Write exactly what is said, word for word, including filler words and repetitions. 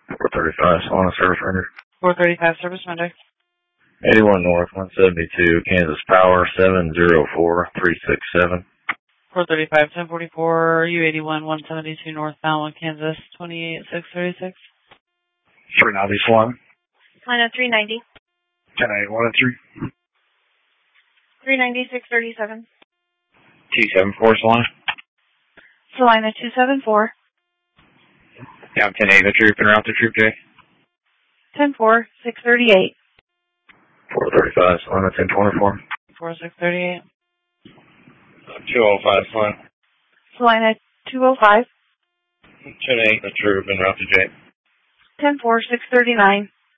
four thirty-five, Solana Service Render. four thirty-five, Service Render. eighty-one North, one seventy-two, Kansas Power, seven zero four three six seven. four thirty-five, ten forty-four, U eighty-one, one seventy-two northbound, Kansas, twenty-eight six thirty-six. three ninety, Solana. Solana three ninety. ten eight, one oh three. three ninety, six thirty-seven. two seven four, Solana. Solana two seven four. Down ten eight, the troop, and route to Troop J. ten four, six thirty-eight. four thirty-five, Solana ten twenty-four. four six thirty-eight. two oh five, Solana. Solana two oh five. ten eight, the troop, and route to J. ten four, six thirty-nine.